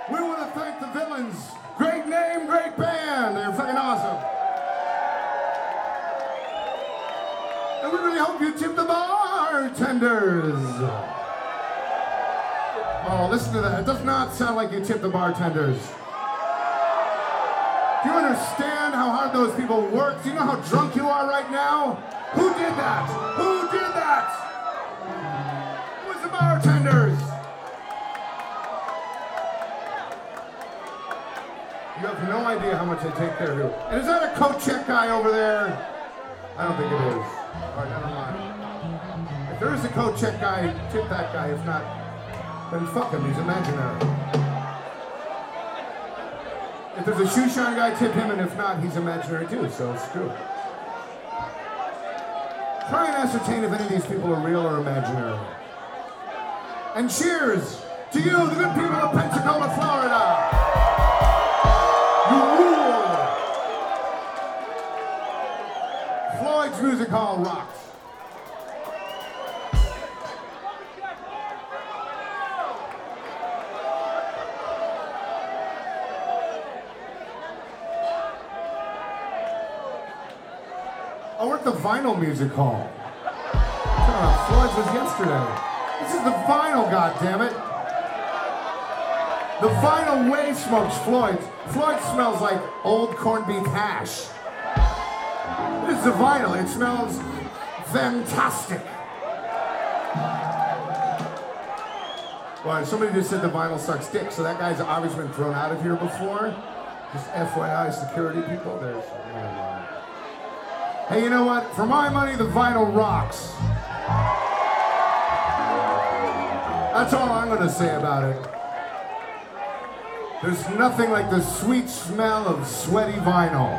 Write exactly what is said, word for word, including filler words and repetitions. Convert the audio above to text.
We want to thank the Villains. Great name, great band. They're fucking awesome. And we really hope you tip the bartenders. Oh, listen to that. It does not sound like you tip the bartenders. Do you understand how hard those people work? Do you know how drunk you are right now? Who did that? Who did that? It was the bartenders. You have no idea how much they take care of you. And is that a coat check guy over there? I don't think it is. All right, never mind. If there is a coat check guy, tip that guy. If not, then fuck him. He's imaginary. If there's a shoe shine guy, tip him, and if not, he's imaginary too, so screw it. Try and ascertain if any of these people are real or imaginary. And cheers to you, the good people of Pensacola, Florida. You rule. Floyd's Music Hall rocks. Oh, we're at the Vinyl Music Hall. Oh, Floyd's was yesterday. This is the Vinyl, goddammit. The Vinyl way smokes Floyd's. Floyd smells like old corned beef hash. This is the Vinyl. It smells fantastic. Well, somebody just said the Vinyl sucks dick, so that guy's obviously been thrown out of here before. Just F Y I, security people. There's. Hey, you know what? For my money, the Vinyl rocks. That's all I'm gonna say about it. There's nothing like the sweet smell of sweaty vinyl.